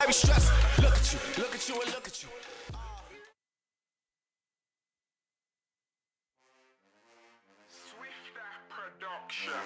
very stressed. Look at you, look at you, and look at you. Swifter Production.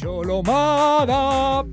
Xolomada.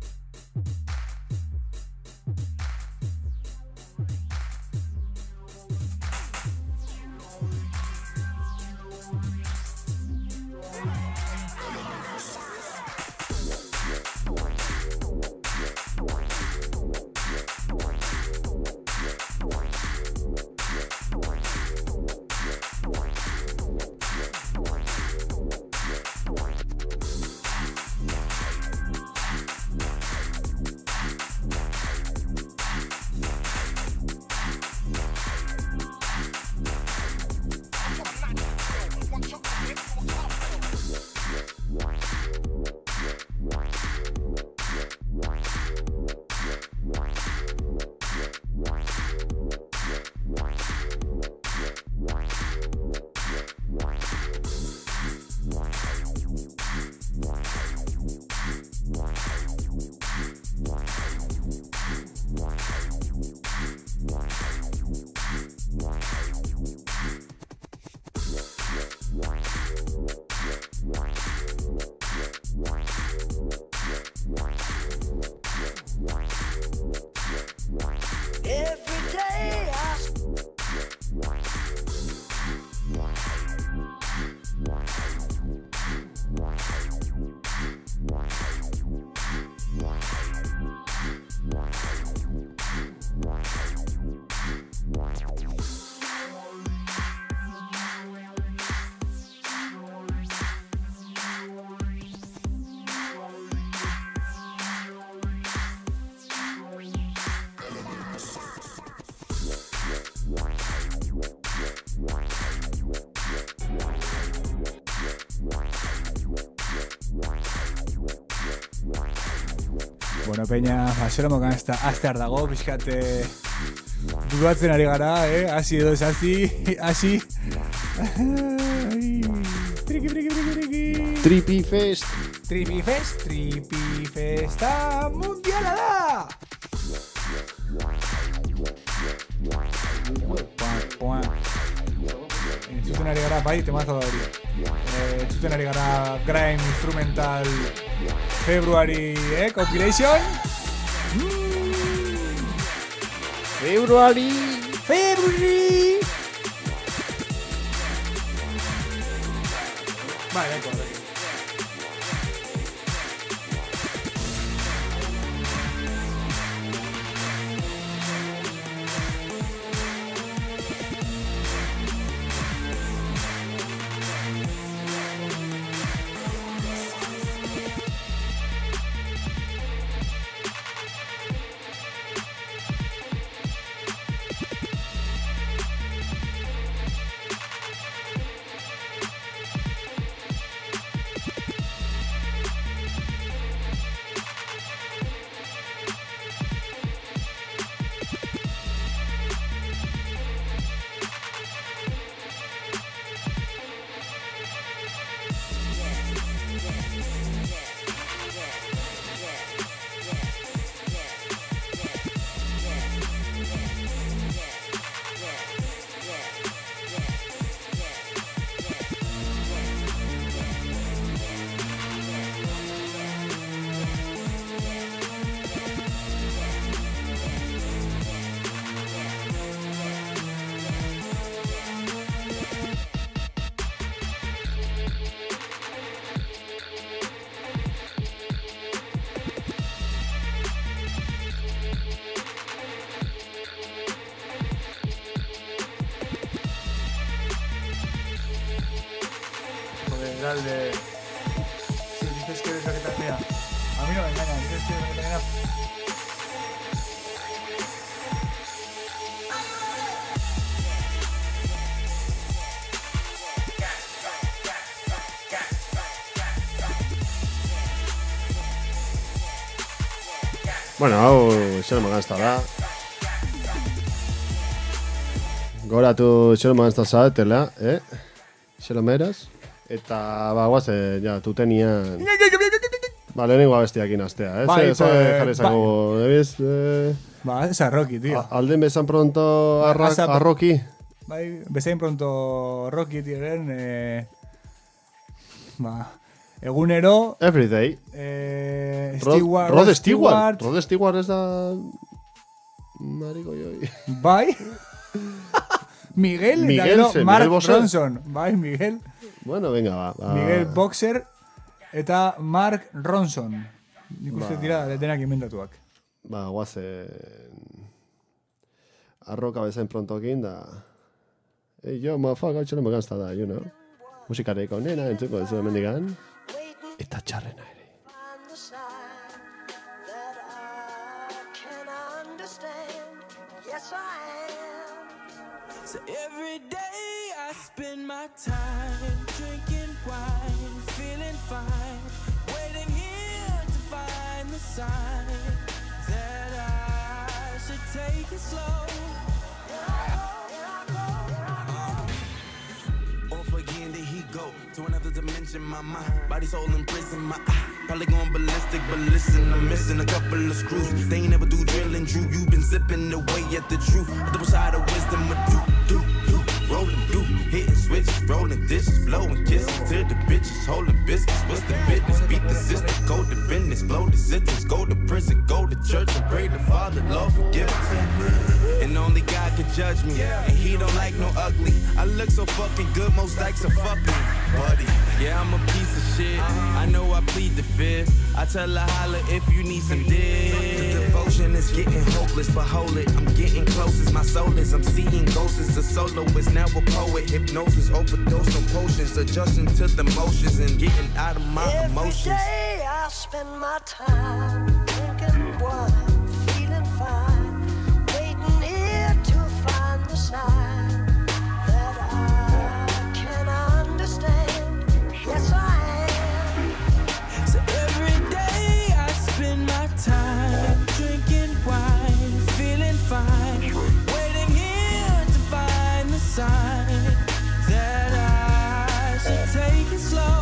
Bueno, peña, Xolomokan ez da aztear dago, pixkate dudatzen ari gara, hasi edo ez hasi. Tripi Fest. Tripi Festa mundiala da! Entzuten ari gara, bai, temazo da hori. Entzuten ari gara Grime Instrumental February, compilation. February. Vale, correcto. Dale. Si dices que eres la que te mira, a mí no me engañan, dices que eres la que te engaña. Bueno, hau Xolomokan ez da. Goratu Xolomokan ez da zaetela, Xolomeraz. Eta, guazen, ja, tutenian... lehenengo abestiakin astea, Bai, jarri zango, ebiz... ez arroki, tío. Alden bezan pronto arroki? Bai, bezain pronto roki, tío, Egunero... Everyday. Rod Stewart. Rod Stewart ez da... Mariko joi. Bai. Miguel Mark Ronson. Bai, Miguel. Bueno, venga, va. Miguel Boxer eta Mark Ronson. Nik uste dira denak inventatuak. Guazen... Arroka bezain prontokin da... yo, motherfucker, txelo me ganzta da, you know? Musikareiko nena, entzuko ez hemen digan. Eta txarrena ere. So every day I spend my time drinking wine, feeling fine, waiting here to find the sign that I should take it slow. Off again, there he go to another dimension. My mind, body, soul in prison. My probably going ballistic, but listen, I'm missing a couple of screws. They ain't never do drilling, Drew. You've been zipping away at the truth. A double side of wisdom, but do. Rolling through, hitting switches, rolling dishes, blowing kisses to the bitches, holding biscuits. What's the business? Beat the system, go to business, blow the sentence, go to prison, go to church and pray the Father, Lord forgive us. And only God can judge me, and He don't like no ugly. I look so fucking good, most likes are fucking buddy. Yeah, I'm a piece of shit. I know I plead the fifth. I tell her holla if you need some dick. The devotion is getting hopeless, but hold it, I'm getting close as my soul is. I'm seeing ghosts as a soloist, now a poet. Hypnosis, overdose on potions, adjusting to the motions and getting out of my emotions. Every day I spend my time drinking wine, feeling fine, waiting here to find the sign that I can understand. Yes, I am. So every day I spend my time drinking wine, feeling fine, waiting here to find the sign that I should take it slow.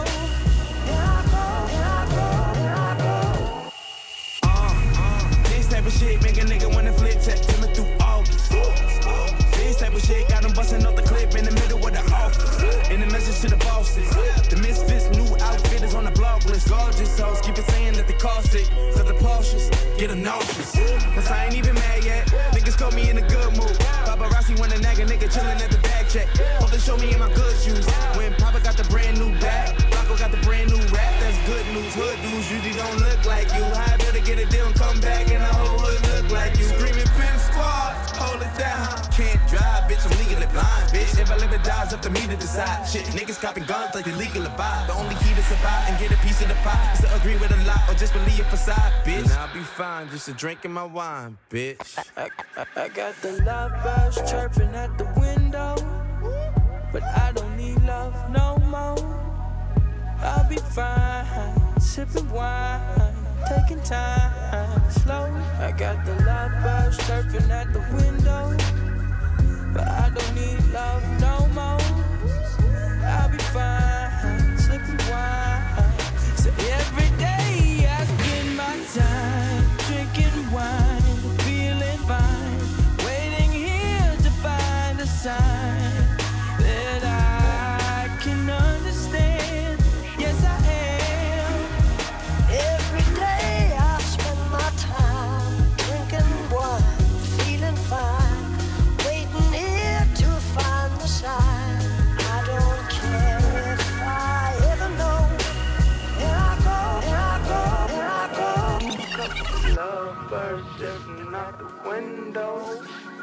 This type of shit make a nigga wanna flip tech till me through August. This type of shit got them busting off the clip in the middle of the office. In the message to the bosses, the misfits new outfit is on the blog list. Gorgeous hoes keep it saying that they cost it, so the Porsches get them nauseous. Cause I ain't even mad yet, niggas caught me in a good mood. Paparazzi wanna nag a nigga chillin' at the bag check. Hope they show me in my good shoes. When Papa got the brand new bag, Paco got the brand new rap, that's good news. Hood dudes usually don't look like you. I better get a deal and come back and the whole hood look like you. Screaming pimp squad, hold it down. Can't drive, bitch, I'm legally blind, bitch. If I live or die, it's up to me to decide. Shit, niggas copping guns like they legal to buy. The only key to survive and get a piece of the pie is to agree with a lie or just believe a facade, bitch. And I'll be fine, just a drinking my wine, bitch. I got the lovebirds chirping at the window, but I don't need love no more. I'll be fine, sipping wine, taking time slow. I got the lovebirds chirping at the window, but I don't need love no more. I'll be fine, sipping wine. So every day I spend my time drinking wine, feeling fine, waiting here to find a sign that I can understand. Yes, I am. Every day I spend my time drinking wine, feeling fine, waiting here to find the sign. I don't care if I ever know. Here I go, here I go, here I go. Lovebirds chirping out the window.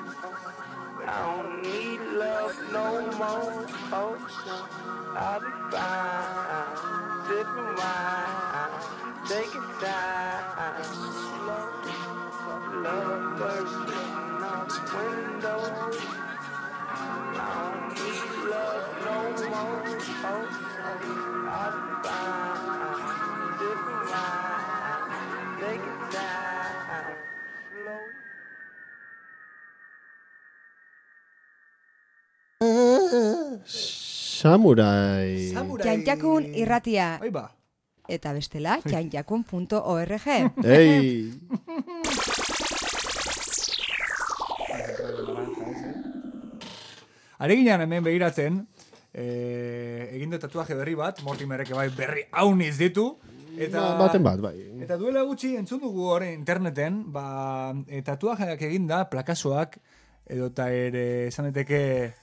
I don't need love no more. Oh, I'll be fine, sipping wine, taking time slow. Lovebirds chirping out the window. I don't need love no more. Oh, I'll be fine, sipping wine, taking time slow. Samurai. Janjakun irratia. Ahí va. Eta bestela, janjakun.org. Ei. Areginan hemen begiratzen, egin du tatuaje berri bat, Mortimerrek bai berri hauniz ditu. Eta, Baten bat, bai. Eta duela gutxi entzun dugu horren interneten, tatuajeak eginda, plakasoak, edota ere esan daiteke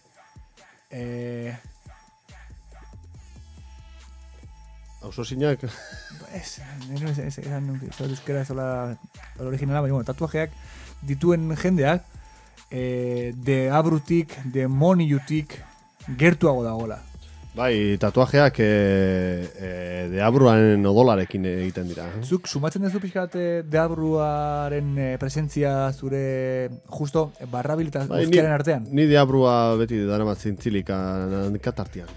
Ausosinak. ez euskera zola originala, baina tatuajeak dituen jendeak deabrutik, demoniutik gertuago dagoela. Bai, tatuajeak deabruaren odolarekin egiten dira. Zuk sumatzen duzu pixkat deabruaren presentzia zure justo barrabil eta guztiaren artean? Ni deabrua beti daramat zintzilika katartian.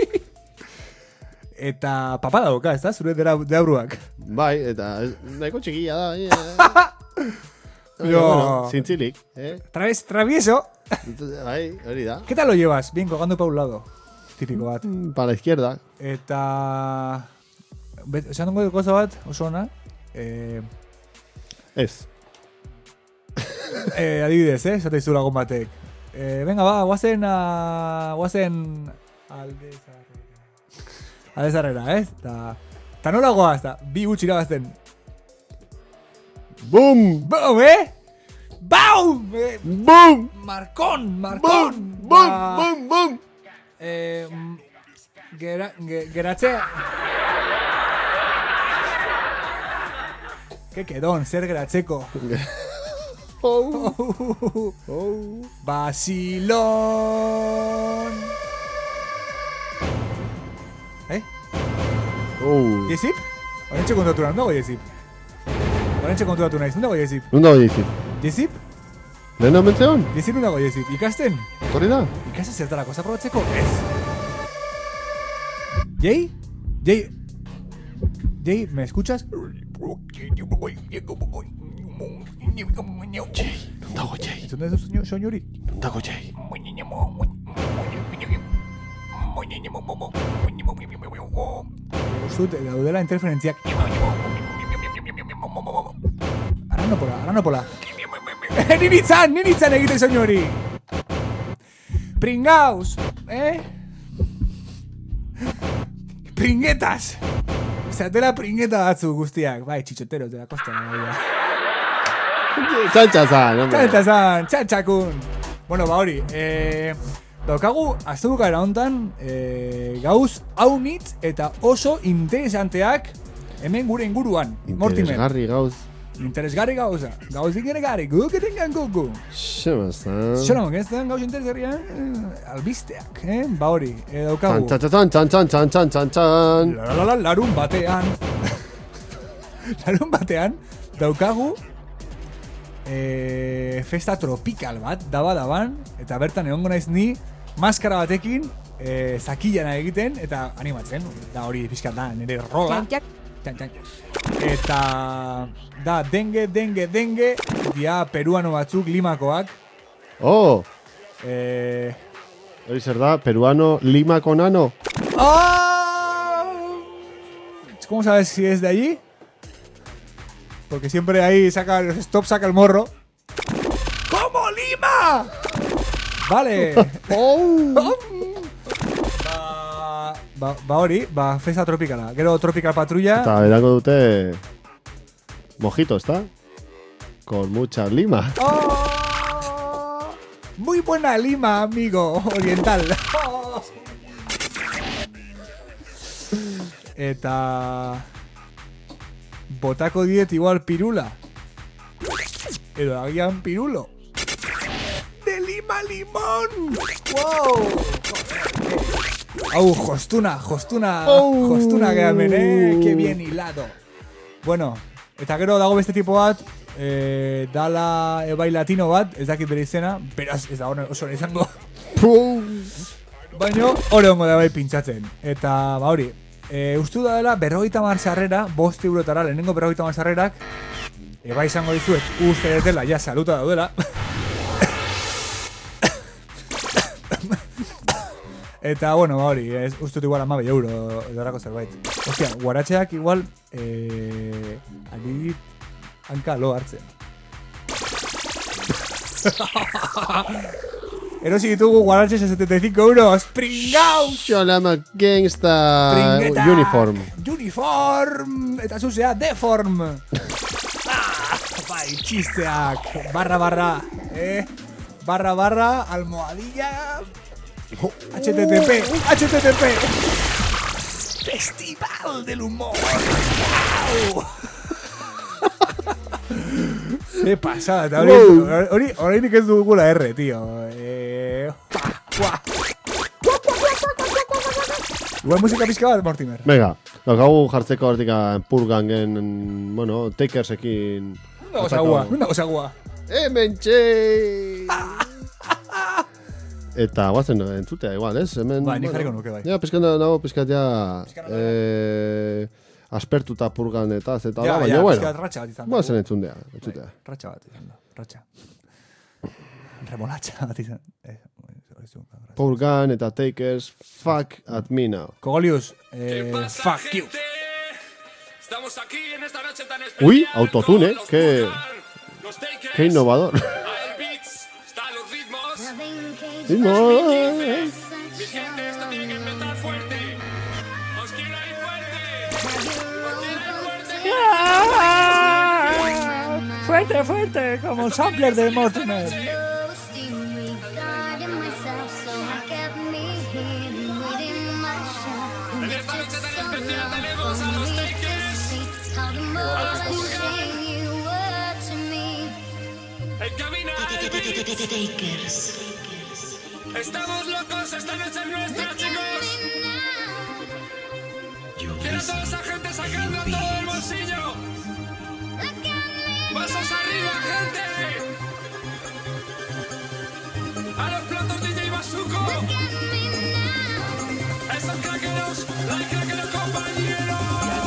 Eta papa dauka, ez da? Zure deabruak. Bai, eta nahiko txikia da. Bueno, zintzilik, Travieso. Bai, hori da. ¿Qué tal lo llevas? Bien, colgando para un lado. Típico bat. Para la izquierda. Eta... esan dongo gauza bat, oso ona. Ez. Adibidez, esate izu lagun batek. Venga, ba, guazen aldezarrera, ez? Ta nola goaz, ta bi gutxi irabazten. Boom! Boom, Baum! Boom! Marcón! Boom! Boom! Boom! Geratzea... Kedon, zer geratzeko. Basilón. Yezip? Horentxe konturatu nahi, dago Yezip? Horentxe konturatu nahi, dago Yezip? Non dago Yezip? Yezip? Lehen omen zeon? Yezip dago Yezip? Ikasten? Hori da? Ikasten zertarako, ez aprobatzeko? Ez. Jay? Jay, ¿me escuchas? Jay, non dago Jay? Entzun da ez soinu hori? Non dago Jay? Uzut, daudela interferentziak. Aranopola. Ninitzan egiten soinu hori. Pringaus, Pringetas. Zatela pringeta batzu guztiak. Bai, txitxoteros de la costa. Txantxazan, txantxakun. Bueno, ba hori. Daukagu, azte bukara hontan, gauz haunitz eta oso interesanteak hemen gure inguruan. Interesgarri gauz. Interesgarri gauza. Gauz interesgarri. Guketengan guku. Xemazan. Xeramok, ez den gauz interesgarrian albisteak, ba hori. Daukagu. Txan. Larun batean. Larun batean daukagu festa tropikal bat, daban, eta bertan egongo naiz ni maskara batekin zakillana egiten eta animatzen. Da hori pixkat da, nire rola. Eta da, denge, dia peruano batzuk, limakoak. Oh! Hori zer da, peruano limako nano. ¡Oh! ¿Cómo sabes si es de allí? Porque siempre ahí saca los stops, saca el morro. ¿Cómo Lima? Vale. Ba hori, festa tropikala. Gero Tropical Patrulla. Eta edango dute mojito, ¿está? Con mucha lima. ¡Oh! Muy buena lima, amigo oriental. Eta botako diet igual pirula. Edo agian pirulo. De lima limón. Wow. Jostuna gehamen, que bien hilado. Bueno, eta gero dago beste tipo bat, dala bai latino bat, ez dakit bere izena, beraz ez da oso izango. Baina hori ongo da bai pintzatzen. Eta ba hori, ustu da dela 50 sarrera, 5 eurotara, lehenengo 50 sarrerak, bai izango dizuet, uste dela, ja saluta daudela. Eta, bueno, ba hori, ustut igual 12 euro edorako zerbait. Ostia, guaratxeak igual, adibit, hanka lo hartzen. Erosi ditugu guaraches 75 euros. Pringaus! Xolama Gangsta Pringeta! Uniform. Uniform! Eta zuzea, deform! Bai, txisteak. Barra, barra, almohadilla... HTTP! Festival del humor! Wow! Se pasada, eta hori nik ez dugula R, tío. Igual musika pizka bat, Mortimer. Venga, daukagu jartzeko hortika purgangen, bueno, takersekin... Una gozagua. Hementxe! Eta guazen entzutea igual, ez? Hemen, Ba, nik jarriko nuke, bai. Ja, pizkat ja... aspertuta purgan eta zeta da, baina bueno. Ratxa bat izan da. Guazen entzutea. Ratxa bat izan da. Ratxa. Remolatxa bat izan. Purgan eta Takers, fuck at me now. Cogolius, fuck you. Estamos aquí en esta noche tan especial. Uy, autotune, qué innovador. Están los ritmos. Ritmos. Mi gente, esto tiene que empezar fuerte. Os quiero ahí fuerte. Fuerte, como el sampler de Mortimer. En esta noche tan especial tenemos a los Takers, a los Purgan, en cabina el Beats. Estamos locos, esta noche es nuestra, chicos. Quiero a toda esa gente sacando todo el bolsillo. Pasos arriba, gente. A los platos DJ Basuco. Esos craqueros, like craqueros compañeros.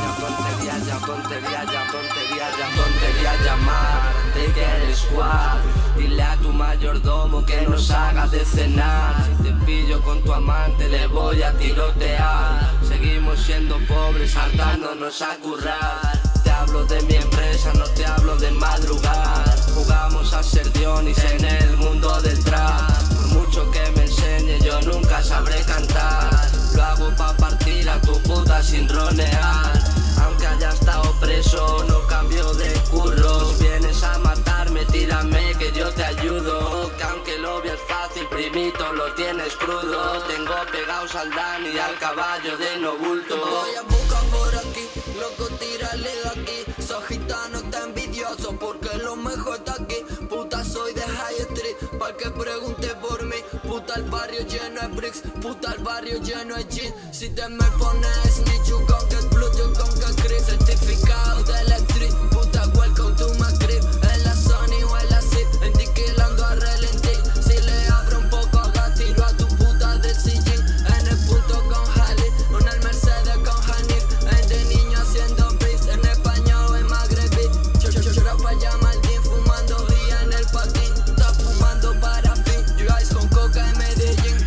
Tontería llamar, Taker Squad. Dile a tu mayordomo que nos haga de cenar. Si te pillo con tu amante le voy a tirotear. Seguimos siendo pobres, hartándonos a currar. Te hablo de mi empresa, no te hablo de madrugar. Jugamos a ser Dionis en el mundo del trap. Por mucho que me enseñe yo nunca sabré cantar. Lo hago pa' partir a tu puta sin ronear. Aunque haya estado preso no cambio de curro. Si vienes a matarme tírame que yo te ayudo. Que aunque lo veas fácil primito lo tienes crudo. Tengo pegados al Dani y al caballo de no bulto. Voy a buscar por aquí, loco tírale de aquí. Soy gitano está envidioso porque lo mejor está aquí. Puta soy de High Street, pa' que pregunte por mí. Puta el barrio lleno de bricks, puta el barrio lleno de jeans. Si te me pones snitch, you gon' get blood, you gon' get creep. Certificado de la street, puta welcome to my crib. En la Sony o en la Zip, endiquilando a relentir. Si le abro un poco acá, tiro a tu puta del sillín. En el punto con Jali, una el Mercedes con Hanif. En de niño haciendo beats, en español o en magrebí. Chora pa' allá Maldín, fumando guía en el patín. Está fumando para fin, you guys con coca en Medellín.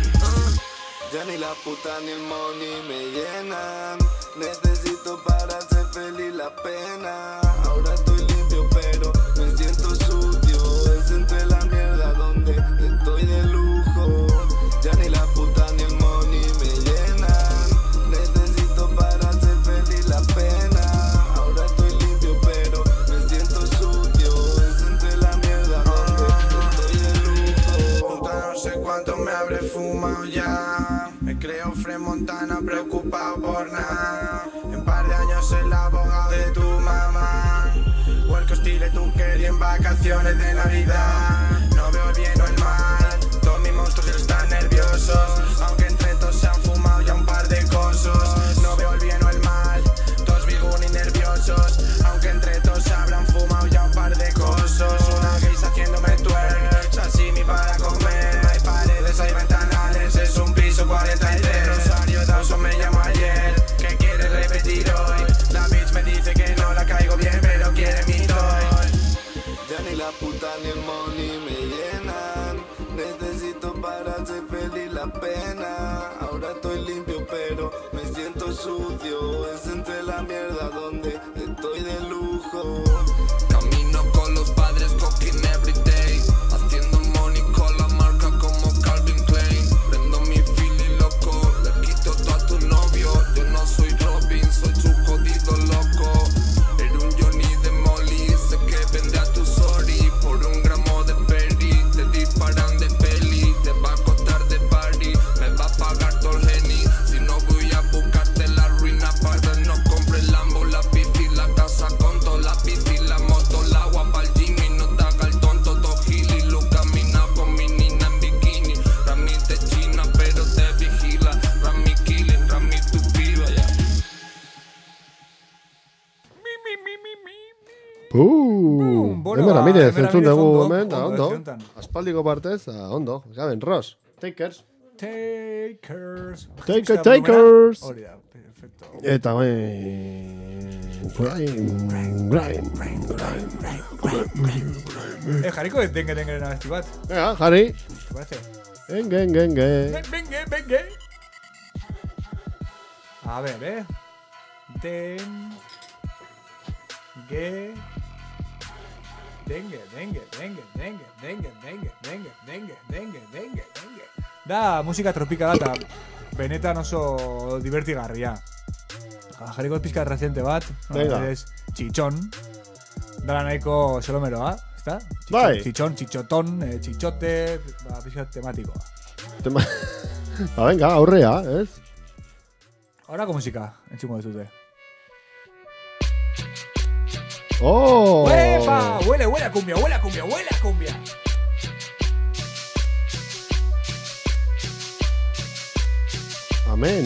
Ya ni la puta ni el money me llenan. Necesito para hacer feliz la pena. Ahora estoy limpio pero me siento sucio. Es entre la mierda donde estoy de lujo. Ya ni la puta ni el money me llenan. Necesito para hacer feliz la pena. Ahora estoy limpio pero me siento sucio. Es entre la mierda donde estoy de lujo. Puta no sé cuánto me habré fumado ya. Me creo Fred Montana preocupado por nada. En par de años soy el abogado de tu mamá. O el que hostile tú querías en vacaciones de Navidad. No veo el bien o el mal, todos mis monstruos están nerviosos. Aunque entre todos se han fumado ya un par de cosas. No veo el bien o el mal, todos biguni nerviosos. Aunque entre todos se habrán fumado ya un par de cosas. Una gays haciéndome twerk, sashimi para comer. No hay paredes, hay ventanales, es un piso 43. Rosario Dawson me llamó ayer, que quiere repetir hoy. La bitch me dice que no la caigo bien, pero quiere mi toy. Ya ni la puta ni el money me llenan. Necesito para hacer feliz la pena. Ahora estoy limpio pero me siento sucio. Es entre la mierda donde estoy de lujo. Camino con los padres, cooking every day. Haciendo money con la marca como Calvin Hemen Ramirez, entzun dugu ondo, hemen, da, ondo, ondo. eziontan. Aspaldiko partez, ondo. Gaben, Ross, Takers. Takers. Takers. Hori da, perfecto. Eta Jarriko denge abesti bat. Venga, jarri. ¿Te parece? Enge. Venga. A ver, Denge. Da, musika tropikala eta benetan oso divertigarria. Jarriko pizka reciente bat. Venga. Txitxon. Dala nahiko xolomeroa, ezta? Bai. Txitxon, txitxoton, txitxote, pizka tematikoa. Venga, aurrea, ez? Horako musika, entzungo dezute. Oh! ¡Huepa! Huele a cumbia. Amén.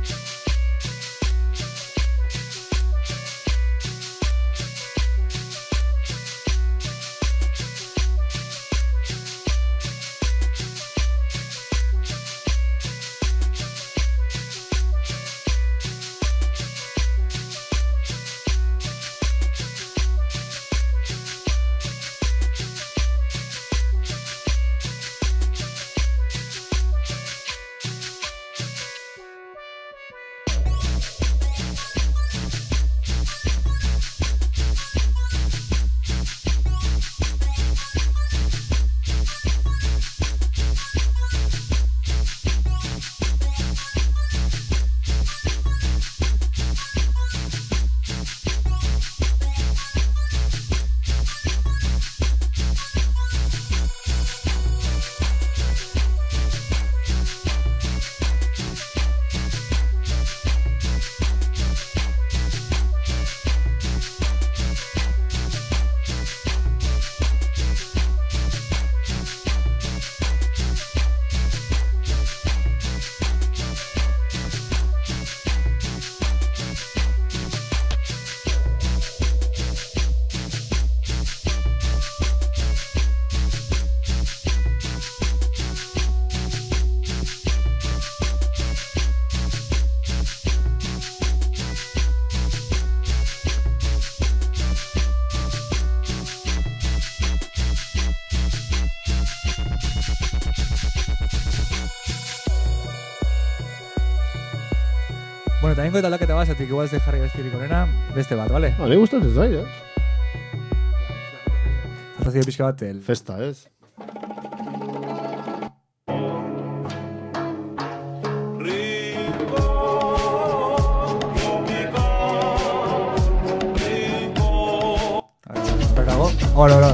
Bueno, eta ingo eta aldaketa bat, zatik igual ez de jarri bestirik onena, beste bat, vale? Ni gustatzen zait, Arrazio pixka bat, Festa, ez? Hola.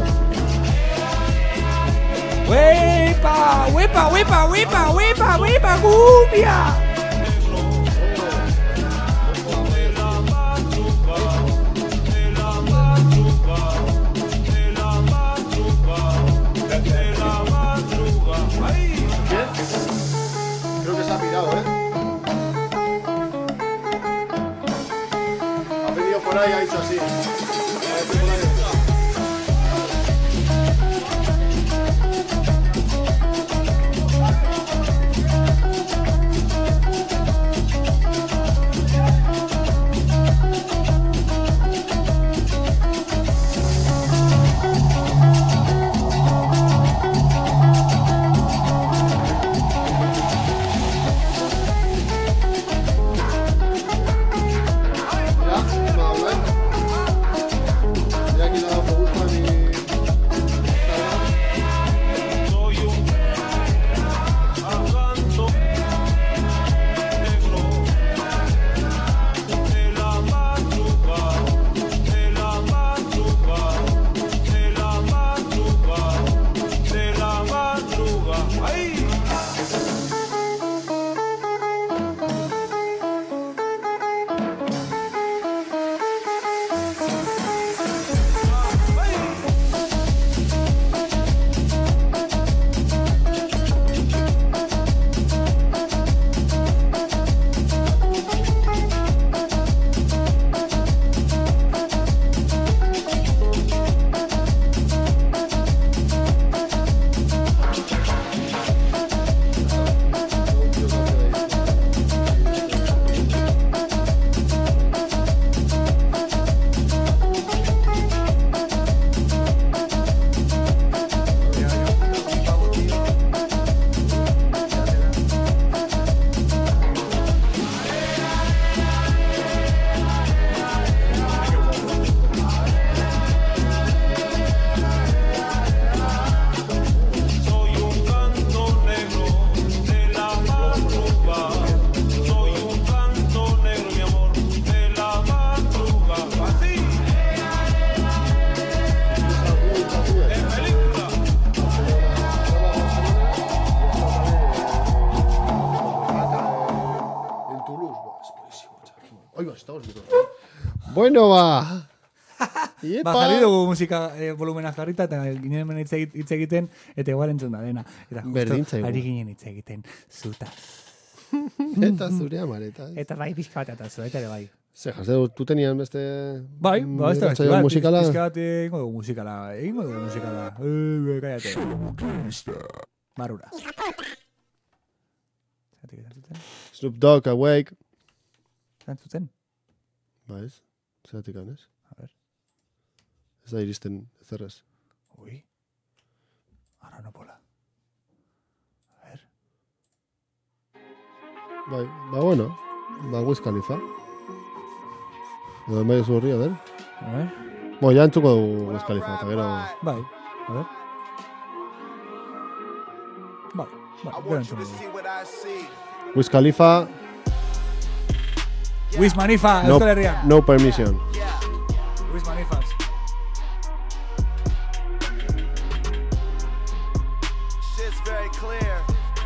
¡Huepa, cumbia! Creo que se ha pirado, Ha venido por ahí, ha dicho así. Bueno, ba. Iepa. Jarri dugu musika volumena jarrita, eta ginen hemen hitz egiten, eta igual entzun da dena. Eta Berdintza justo, igual. ari ginen hitz egiten, zutaz. Eta zure amareta. Eta bai pixka bat eta zueta ere bai. Ze, jazte, tu tenian beste... Bai, beste irratsaio musikala? Pixka bat egingo dugu musikala. Kaiate. Barura. Snoop Dogg, Awake. Zantzuten? Ba ez, zeratik ez? A ver. Ez da iristen ezerrez. Ui. Ara no pola. A ver. Bai, ba bueno, ba Wiz Khalifa. Edo bai ez horri, a ver. A ver. Bo, ja entzuko dugu Wiz Khalifa, eta gero... Bai, a ver. Bai, gero entzuko dugu. Wiz Khalifa, Wiz Manifa, Euskal Herrian. no permission. Wiz Manifas. Shit's very clear.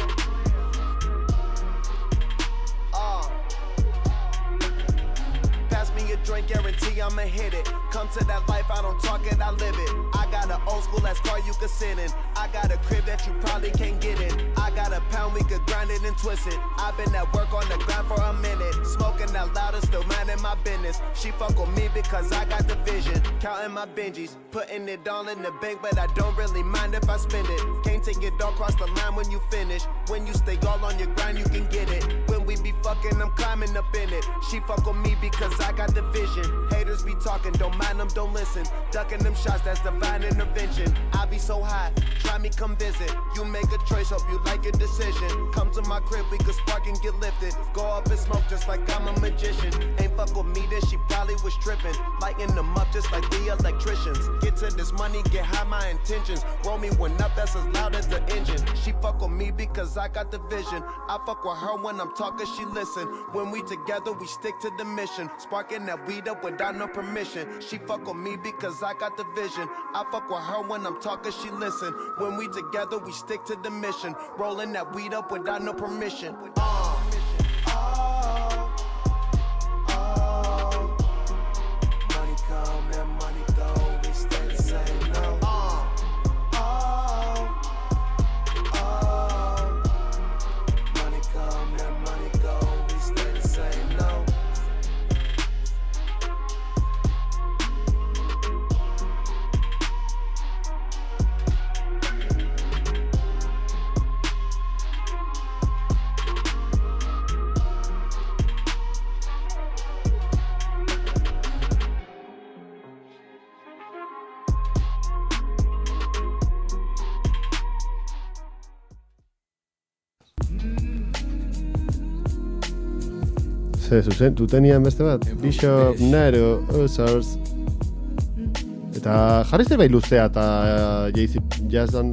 Pass me a drink, guarantee I'ma hit it. Come to that life, I don't talk it, I live it. I got an old school ass car you could sit in. I got a crib that you probably can't get in. I got a pound, we could grind it and twist it. I've been at work on the grind for a minute. Smoking out loud and still minding my business. She fuck with me because I got the vision. Counting my Benjis, putting it all in the bank, but I don't really mind if I spend it. Can't take it all across the line when you finish. When you stay all on your grind, you can get it. When we be fucking, I'm climbing up in it. She fuck with me because I got the vision. Haters be talking, don't mind them, don't listen. Ducking them shots, that's divine intervention. I be so high, try me, come visit. You make a choice, hope you like your decision. Come to my crib, we could spark and get lifted. Go up and smoke just like I'm a magician. Ain't fuck with me, then she probably was tripping. Lighting them up just like the electricians. Get to this money, get high my intentions. Roll me one up, that's as loud as the engine. She fuck with me because I got the vision. I fuck with her when I'm talking, she listen. When we together, we stick to the mission. Sparking that weed up without no permission. She fuck with me because I got the vision. I fuck with her when I'm talking, she listen. When we together, we stick to the mission. Rolling that weed up without no permission. Money come and money go, we stay the same, no. Money come and money go, we stay the same, no. Ze, zuzen, tutenian beste bat? Bishop, Nero, Users. Eta jarrizte bai luzea eta Jay-Z jazzan...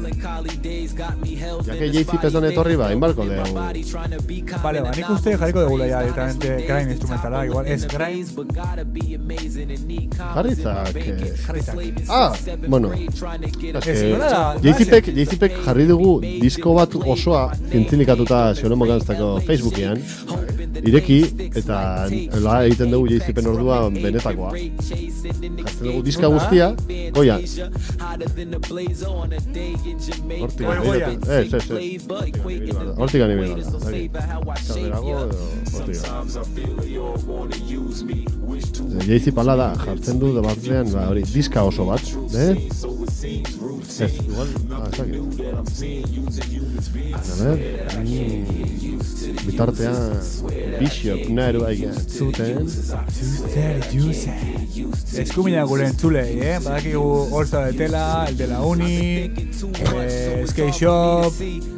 Jake Jay-Z pezan etorri ba, inbarko lehegu. Vale, ba, nik uste jarriko degula ya directamente grind instrumentala, igual, ez grind. Jarrizak... Bueno. Jay-Z-pek jarri dugu disko bat osoa zintzilikatuta Xolomo Ganztako Facebookian. Ireki, eta egiten dugu Jay-Z-pen ordua benetakoa. Jartzen dugu diska guztia, goian. Hortik gani bera. Kaberago edo hortik gani. Jay-Z pala da, jartzen du da batzean, hori, diska oso bat, Ez, igual, bitartean Bishop Nero zuten eskumina gure entzulei, badakigu Orza de Tela, el de la Uni, Skate Shop,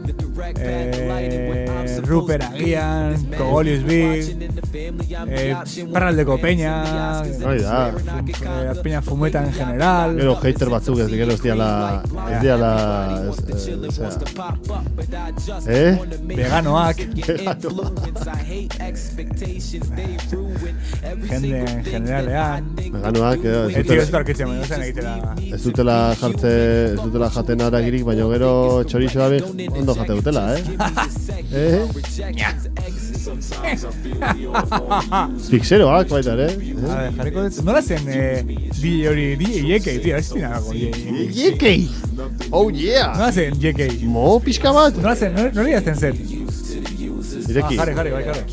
Rupert Agian, Cogolius Big, Parraldeko Peña, Peña Fumeta en general. Gero hater batzuk ez diala veganoak. Jende en generalean. Veganoak ez dutela jaten aragirik, baina gero txorixoa ondo jate dutela, Pixeroak baita ere. A ver, jarriko dut. Nola zen DJ hori, DJ JK, tío, ez dira nago. JK! Oh yeah! Nola zen JK? Mo pixka bat? Nola zen, nola idazten zen? Ireki. Jarri, bai, jarri.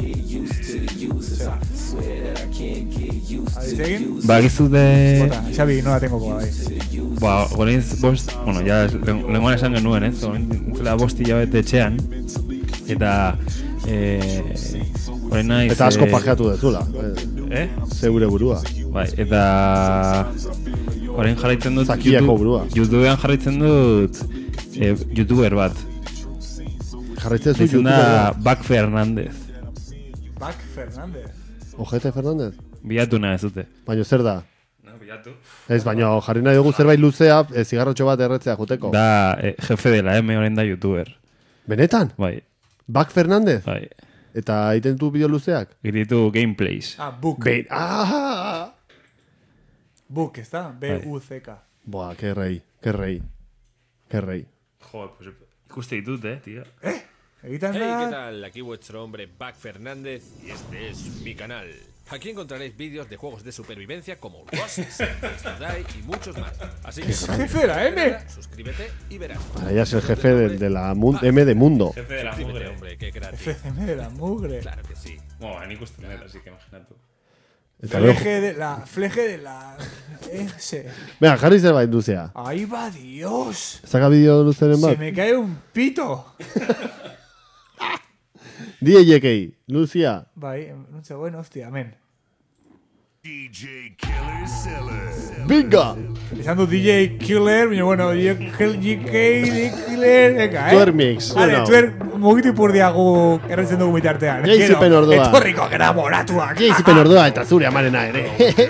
Egin? Ba, gizu de... Bota, Xabi, nola tengo bai. Ba, gorenz bost... Bueno, ya lenguan esan genuen, ez? Zela bosti jabete etxean. Eta... Horen naiz... Eta asko pajeatu dezula. Zeure burua. Bai, eta... Horen jarraitzen dut... Zakiako burua. YouTubean jarraitzen dut... YouTuber bat. Jarraitzen zu YouTuber YouTuber. Bac Fernández. Bac Fernández. Ojete Fernández? Bilatu nahi ez dute. Baina zer da? No, bilatu. Ez, baina jarri nahi dugu zerbait luzea, zigarrotxo bat erretzea juteko. Da, jefe de la M horren da YouTuber. Benetan? Bai. Bac Fernández? Bai. Eta egiten du bideo luzeak? Egiten gameplays. Book. Book, ez da? B-U-C-K. Boa, que rei. Joder, pues ikuste ditut, tío. Hey, ¿qué tal? Aquí vuestro hombre Bac Fernández y este es mi canal. Aquí encontraréis vídeos de juegos de supervivencia como Rust, Die y muchos más. Así que jefe de la M. Suscríbete y verás. Ahora ya es el jefe de la M de Mundo. Jefe de la mugre. Hombre, qué creativo. FM de la mugre. Claro que sí. Bueno, en ikusten dut, así que imagínate. Fleje de la... Ese. Venga, jarri zerbait luzea. Ahí va Dios. Zaka bideo luzeren bat? Se me cae un pito. DJ Lucia. Bai, no sé, bueno, hostia, amén. DJ Killer Seller. Binga! Esan du DJ Killer, baina bueno, DJ Killer, venga, Tuermix. Vale, tuer mugitu ipurdiagu erretzen dugu bitartean. Jaizipen ordua. Etorriko gara moratuak. Jaizipen ordua eta zure amarena ere.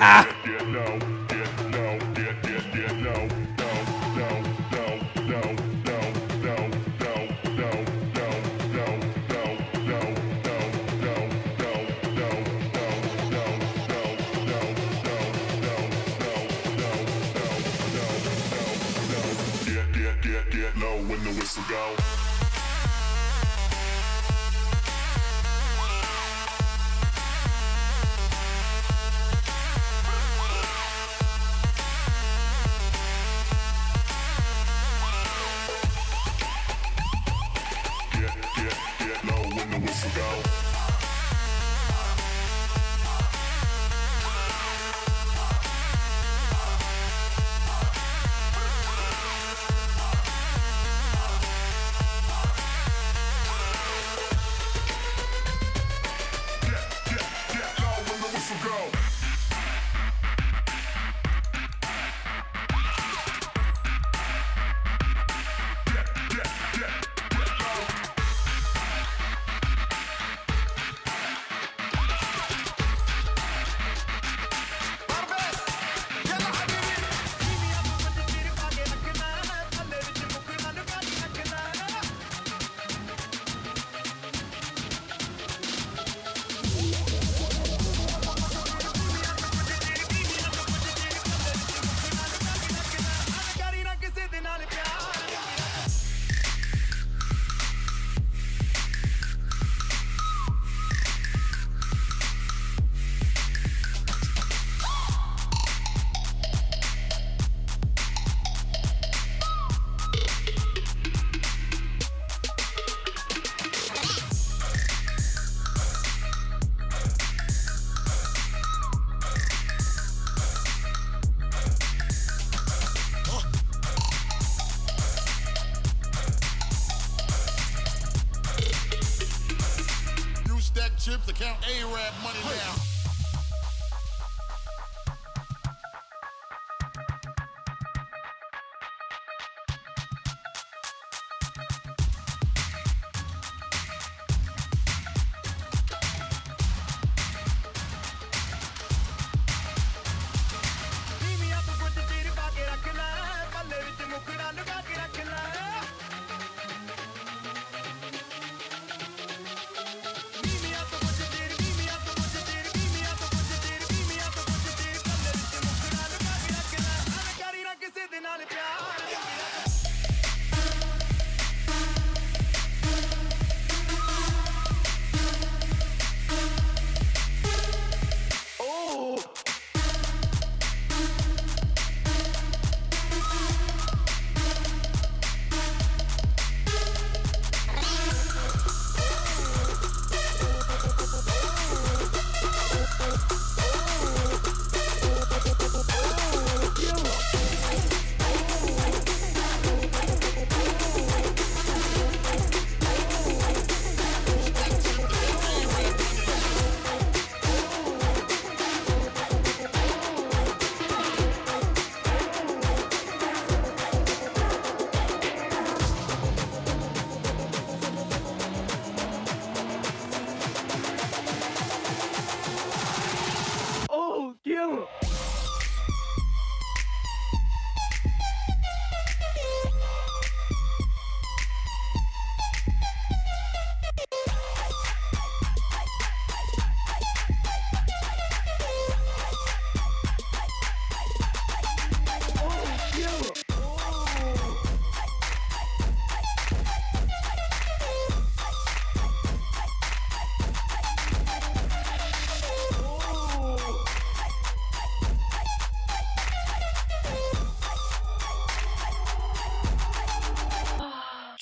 Chips account A-Rap money now.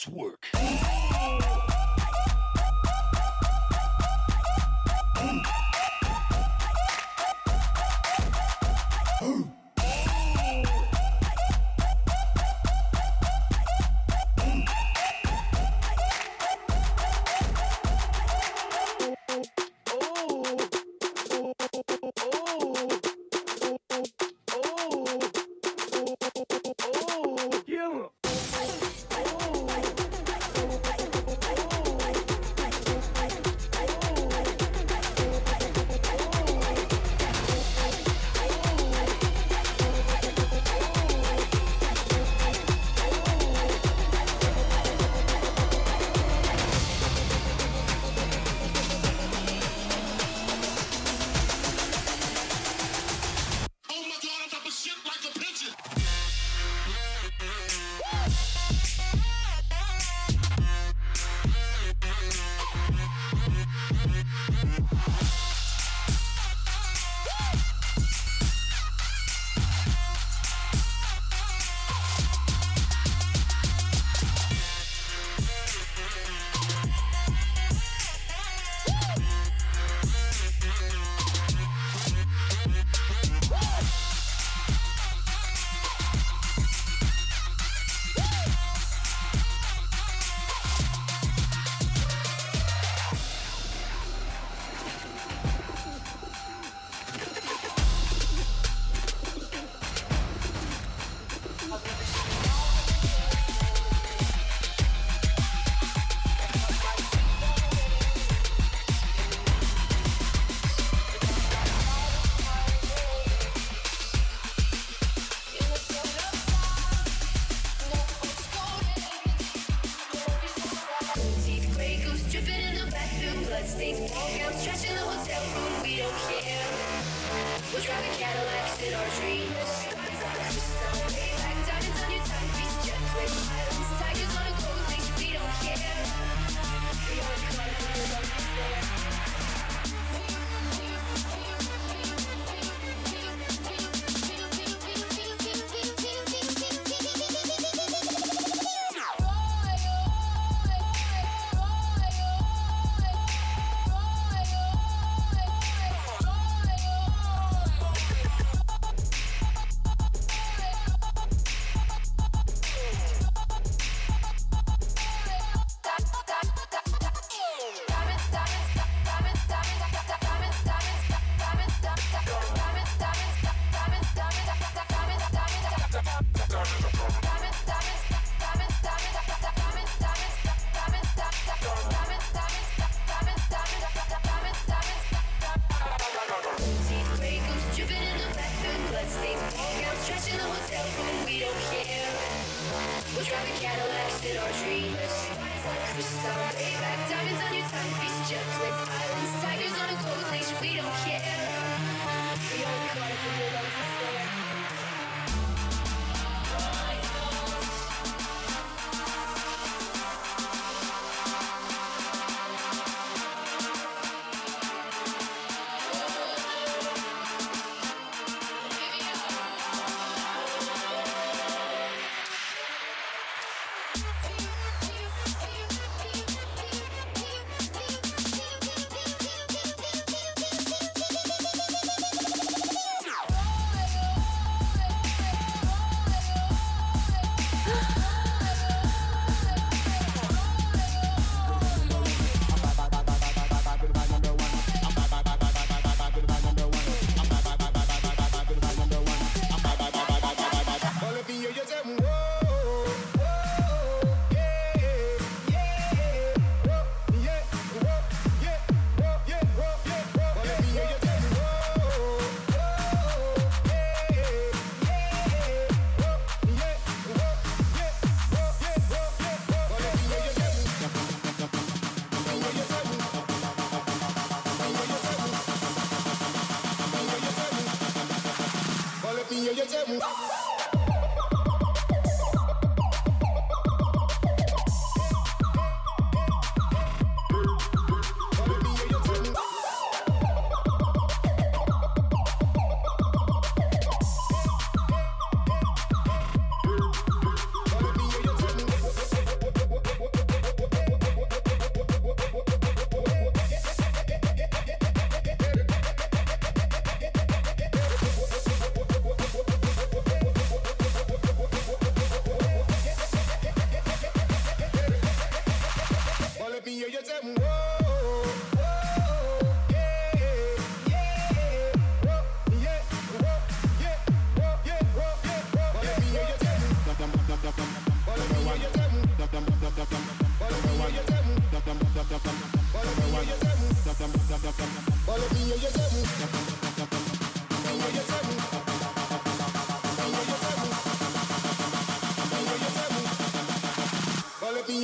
Let's work.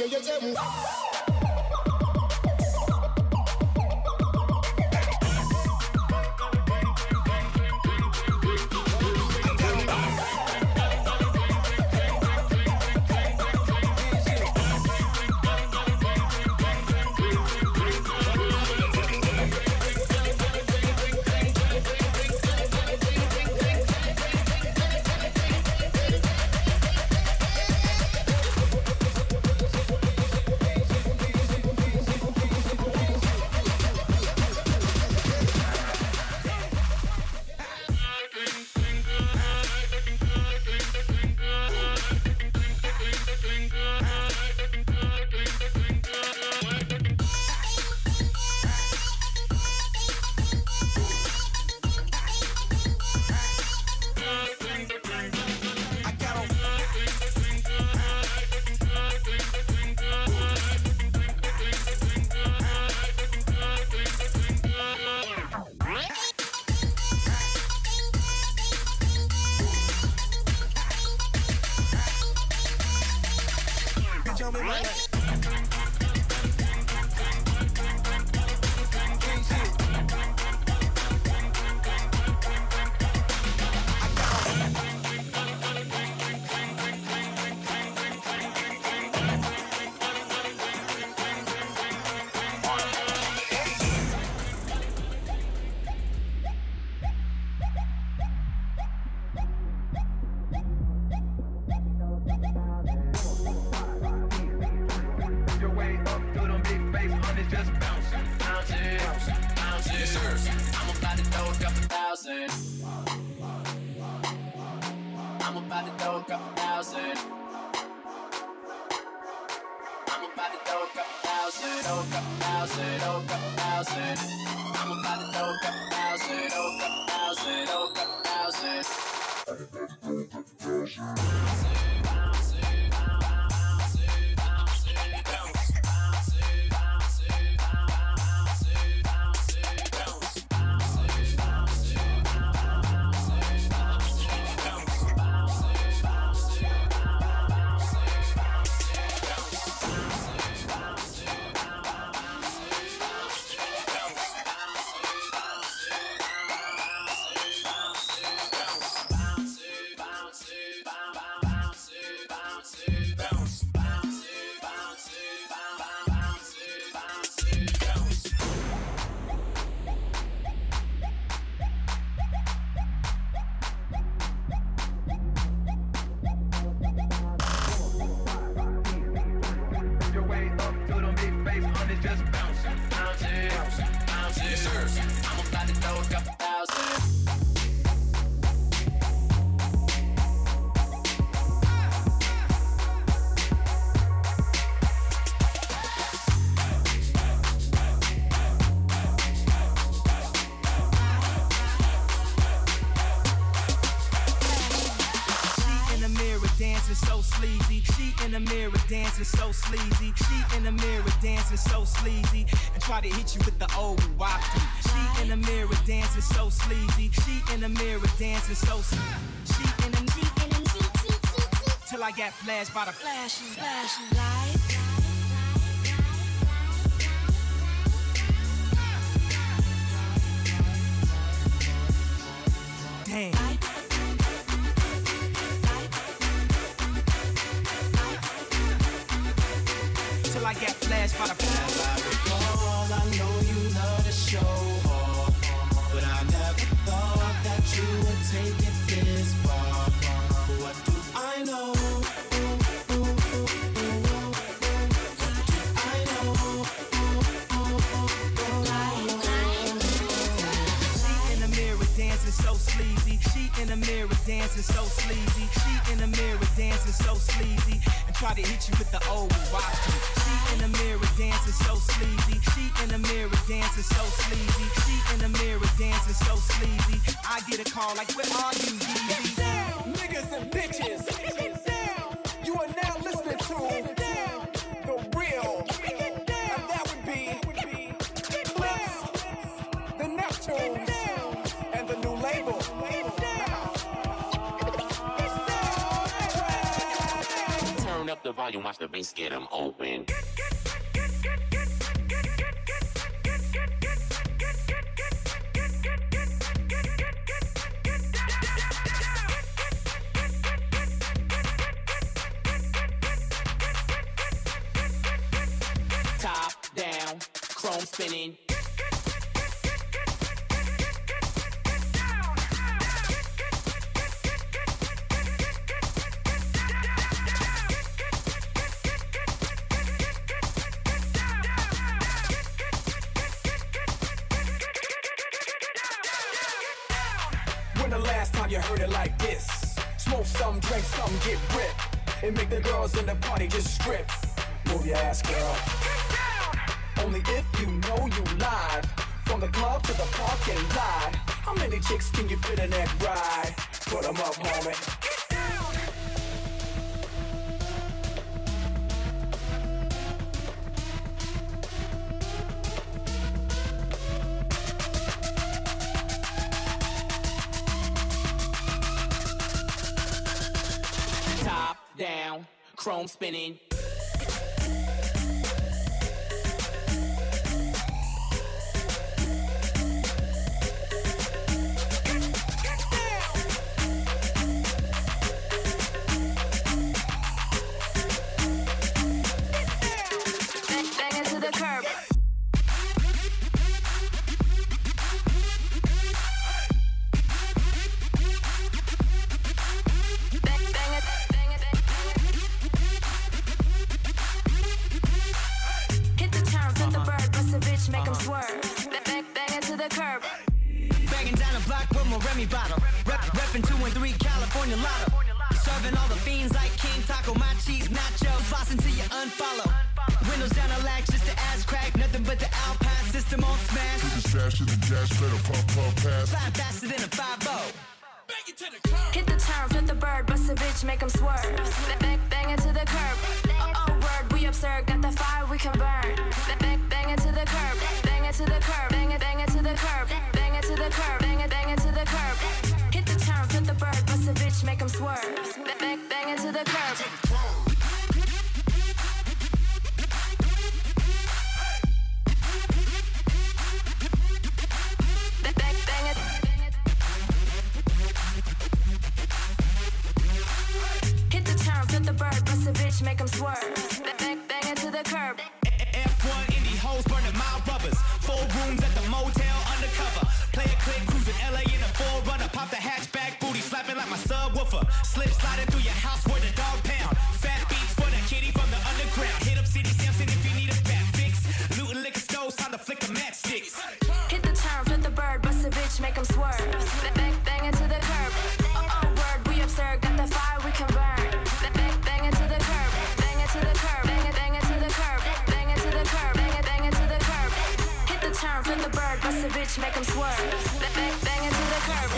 you say flash by the flashing light. Damn. Till I get flashed by the flash. I recall, I know you love to show off, but I never thought that you would take it this far. What do I know? Dancing so sleazy, she in the mirror dancing so sleazy, and try to hit you with the old rock. She in the mirror dancing so sleazy, she in the mirror dancing so sleazy, she in the mirror dancing so sleazy. I get a call like, where are you, DZ? Niggas and bitches, you are now listening to the real, and that would be Clips, the Neptunes, and the new label. Turn up the volume. volume, watch the bass get them open. Top down, chrome spinning. When the last time you heard it like this? Smoke some, drink some, get ripped, and make the girls in the party just strip. Move your ass, girl. Only if you know you live. From the club to the parking lot. How many chicks can you fit in that ride? Put 'em up, homie. Top down, chrome spinning. Bang into the curb. Hit the turn, flip the bird, bust a bitch, make 'em swerve. Bang into the curb. Banging down the block with my Remy bottle. Reppin' 2 and 3 California Lotto. Serving all the fiends like King Taco, my cheese nachos. Floss until you unfollow. Windows down the lax just the ass crack. Nothing but the Alpine system on smash. This is faster than gas, better pump pass. Fly faster than a 5-0. Hit the turn, flip the bird, bust a bitch, make 'em swerve. Bang into the curb. Oh, word, we absurd, got the fire we can burn. Bang into the curb. Bang into the curb. Bang into the curb. Bang into the curb. Bang into the curb. Hit the turn, flip the bird, bust a bitch, make 'em swerve. Bang into the curb. Hit the turn, flip the bird, bust a bitch, make 'em swerve. Bang into the curb. F1 indie hoes burning my rubbers. 4 rooms at the motel undercover. Play a click, cruising LA in a 4Runner. Pop the hatchback, booty slapping like my subwoofer. Slip sliding through your house where the dog pound. Fat beats for the kitty from the underground. Hit up City Sampson if you need a fat fix. Looting liquor stores, time to flick the matchsticks. Hit the turn, flip the bird, bust a bitch, make 'em swerve. Bang into the curb. Oh, word, we absurd, got the fire we can burn. Bang into the curb. Bang into the curb. Bang into the curb. Bang into the curb. Bang into the curb. Hit the turn, flip the bird, bust a bitch, make 'em swerve. Bang into the curb.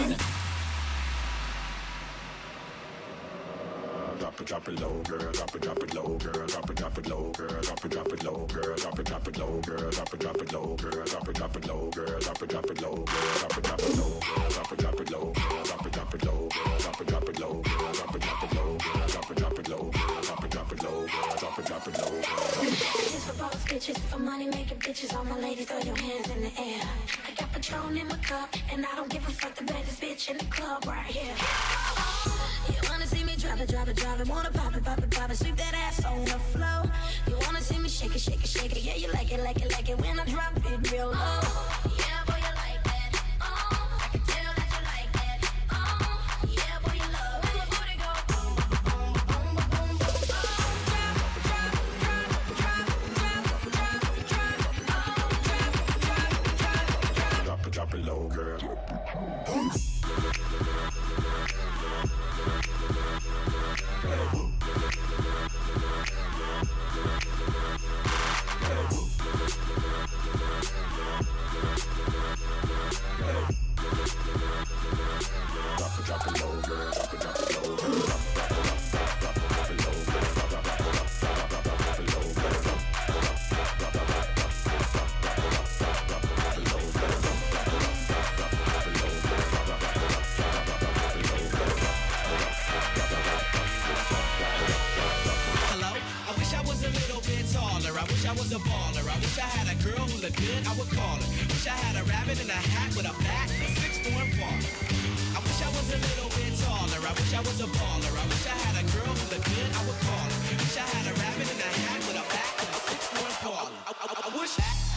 Drop it low, girl. Drop it low, girl. Drop it low, girl. Drop it low, girl. Drop it low, girl. Drop it low, girl. Drop it low, girl. Drop it low, girl. Drop it low, girl. Drop it low, girl. Drop it low, girl. Drop it low, girl. Drop it low, girl. Drop it low, girl. Drop it low, girl. Drop it low, girl. This is for both bitches, for money making bitches. All my ladies, throw your hands in the air. I got Patron in my cup, and I don't give a fuck, the baddest bitch in the club right here. You wanna see me drop it, wanna pop it, sweep that ass on the floor. You wanna see me shake it, yeah, you like it when I drop it real low. Yeah, boy, you like that. I can tell that you like that. Yeah, boy, you love when my booty go boom, boom, boom, boom, boom. Drop it low, girl. I wish I was a baller. I wish I had a girl who looked good, I would call her. Wish I had a rabbit in a hat with a bat and a 6'4" baller. I wish I was a little bit taller. I wish I was a baller. I wish I had a girl who looked good, I would call her. Wish I had a rabbit in a hat with a bat and a 6'4" baller. I wish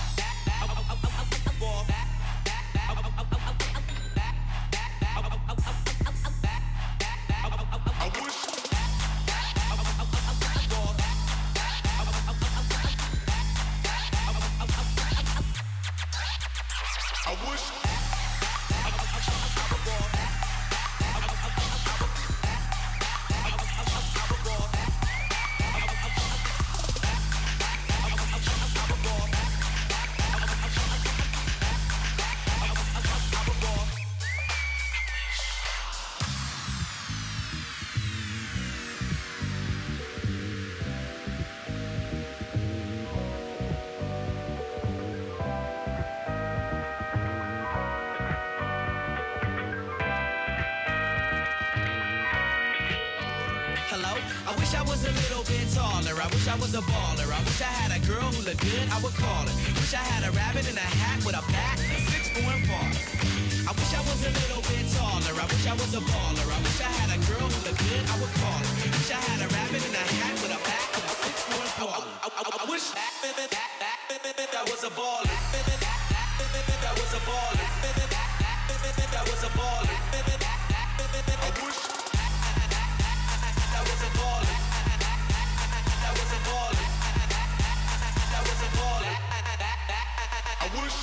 I wish I was a baller. I wish I had a girl who looked good, I would call her. Wish I had a rabbit in a hat with a bat and a 6'4" baller. I wish I was a little bit taller. I wish I was a baller. I wish I had a girl who looked good, I would call her. Wish I had a rabbit in a hat with a bat and a 6'4" baller. I wish that was a baller. That was a baller. That was a baller. I wish that was a baller. I wish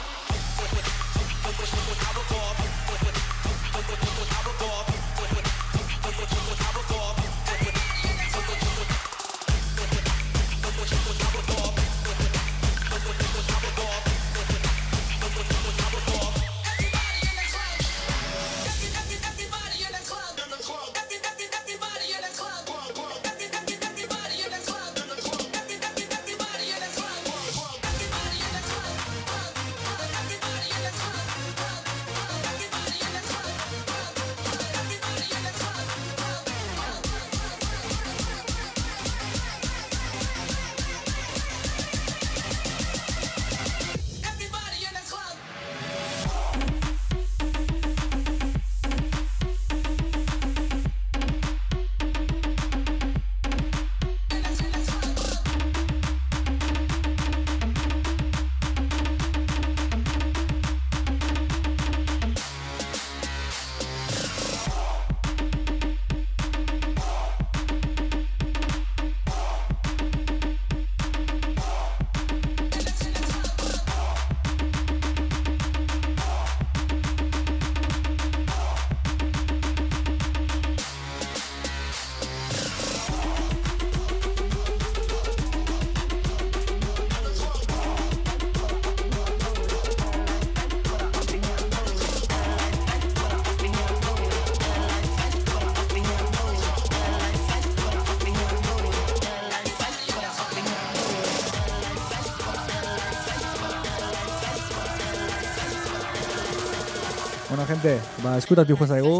Bueno, gente, eskutatu jo zaigu.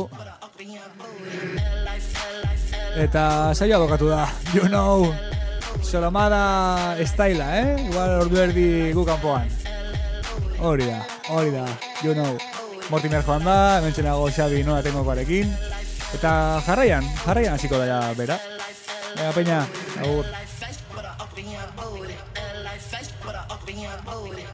Eta saioa bokatu da. You know, Solomada estaila, Igual ordu erdi gu kanpoan. Hori da, you know. Mortimer joan da, hementxenago Xabi nola tengokoarekin. Eta jarraian hasiko da ja bera. Venga, peña, agur.